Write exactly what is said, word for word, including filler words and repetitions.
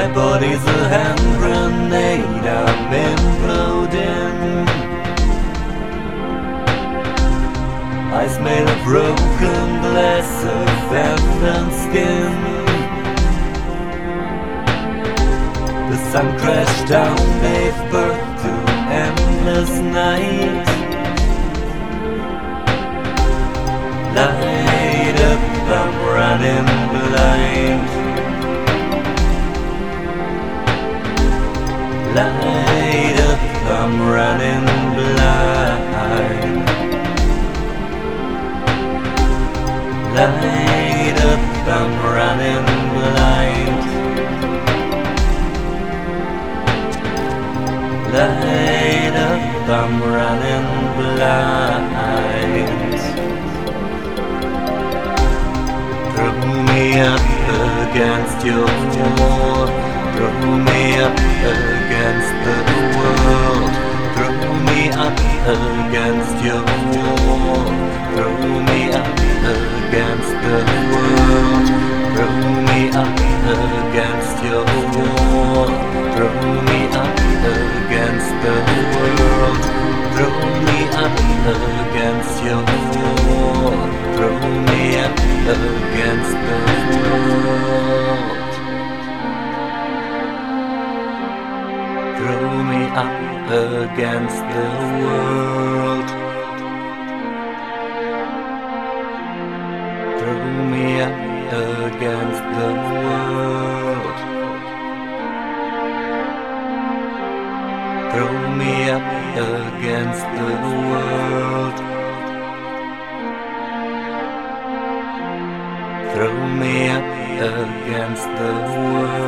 body's a hand grenade, I'm imploding. Ice made of broken glass, abandoned skin. The sun crashed down, gave birth to endless night. Light up, I'm running blind. Light up, I'm running blind. Light up, I'm running blind. Light up, I'm running blind. Throw me up against your wall. Throw me up against the world. Throw me up against your wall. Throw me up against the world. Throw me up against your wall. Throw me up against the world. Throw me up against your wall. Throw me up against the world. Throw me up against the world. Throw me up against the world. Throw me up against the world. Throw me up against the world.